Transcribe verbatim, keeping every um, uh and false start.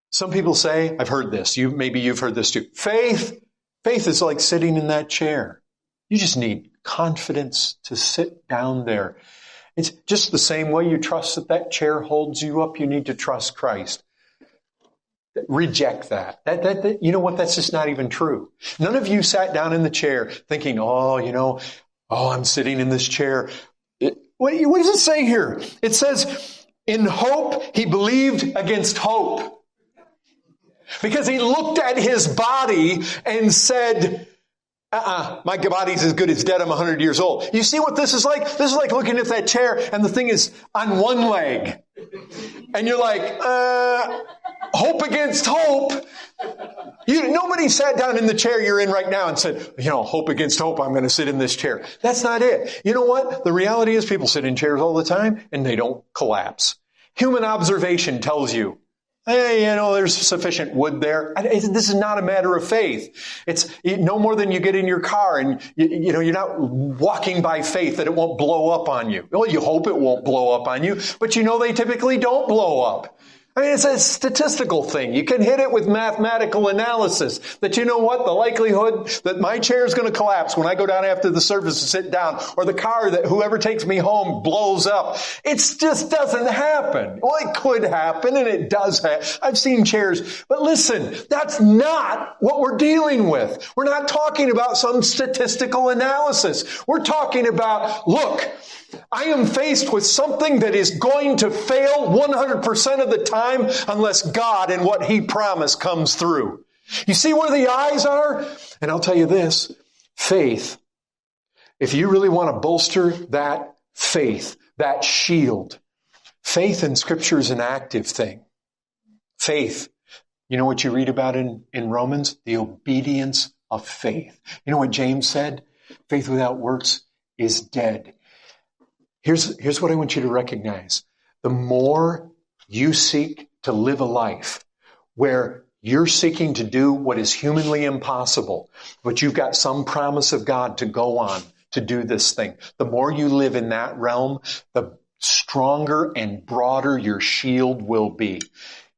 Some people say, I've heard this, you maybe you've heard this too. Faith, faith is like sitting in that chair. You just need confidence to sit down there. It's just the same way you trust that that chair holds you up, you need to trust Christ. Reject that. That, that, that. You know what? That's just not even true. None of you sat down in the chair thinking, oh, you know, oh, I'm sitting in this chair. It, what, what does it say here? It says, in hope, he believed against hope. Because he looked at his body and said, uh-uh, my body's as good as dead. I'm one hundred years old. You see what this is like? This is like looking at that chair and the thing is on one leg. And you're like, uh, hope against hope. You, nobody sat down in the chair you're in right now and said, you know, hope against hope, I'm going to sit in this chair. That's not it. You know what? The reality is people sit in chairs all the time and they don't collapse. Human observation tells you, hey, you know, there's sufficient wood there. This is not a matter of faith. It's no more than you get in your car and, you, you know, you're not walking by faith that it won't blow up on you. Well, you hope it won't blow up on you, but you know they typically don't blow up. I mean, it's a statistical thing. You can hit it with mathematical analysis that, you know what, the likelihood that my chair is going to collapse when I go down after the service to sit down, or the car that whoever takes me home blows up. It just doesn't happen. Well, it could happen, and it does happen. I've seen chairs. But listen, that's not what we're dealing with. We're not talking about some statistical analysis. We're talking about, look, I am faced with something that is going to fail one hundred percent of the time unless God and what He promised comes through. You see where the eyes are? And I'll tell you this, faith, if you really want to bolster that faith, that shield, faith in Scripture is an active thing. Faith, you know what you read about in, in Romans? The obedience of faith. You know what James said? Faith without works is dead. Here's, here's what I want you to recognize. The more you seek to live a life where you're seeking to do what is humanly impossible, but you've got some promise of God to go on to do this thing, the more you live in that realm, the stronger and broader your shield will be.